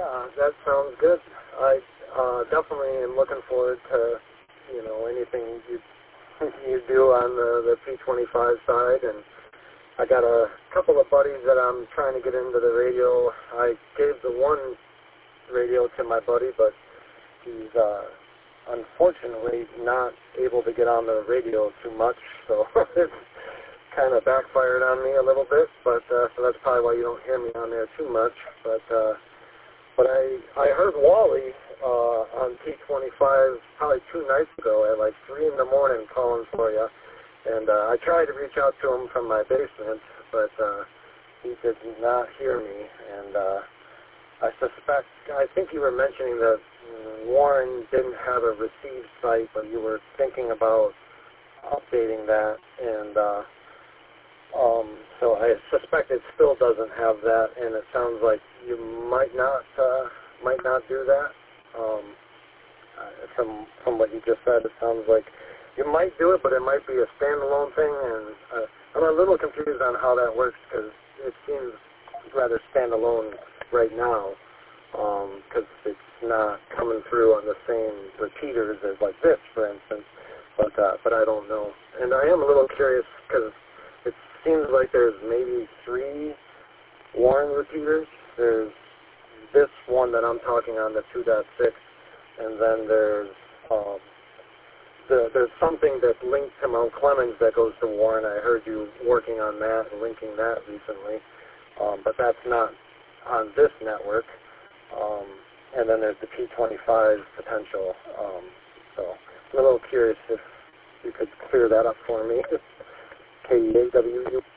Yeah, that sounds good. I definitely am looking forward to, anything you do on the P25 side, and I got a couple of buddies that I'm trying to get into the radio. I gave the one radio to my buddy, but he's unfortunately not able to get on the radio too much, so it's kind of backfired on me a little bit, but so that's probably why you don't hear me on there too much. But I heard Wally on P25 probably 2 nights ago at like 3 in the morning calling for you, and I tried to reach out to him from my basement, but he did not hear me, and I think you were mentioning that Warren didn't have a receive site, but you were thinking about updating that, and so I suspect it still doesn't have that, and it sounds like you might not do that. From what you just said, it sounds like you might do it, but it might be a standalone thing, and I'm a little confused on how that works because it seems rather standalone right now, because it's not coming through on the same repeaters as like this, for instance. But I don't know, and I am a little curious because it seems like there's maybe 3 Warren repeaters. There's this one that I'm talking on, the 2.6, and then there's something that's linked to Mount Clemens that goes to Warren. I heard you working on that and linking that recently, but that's not on this network. And then there's the P25 potential. So I'm a little curious if you could clear that up for me. KEAWU.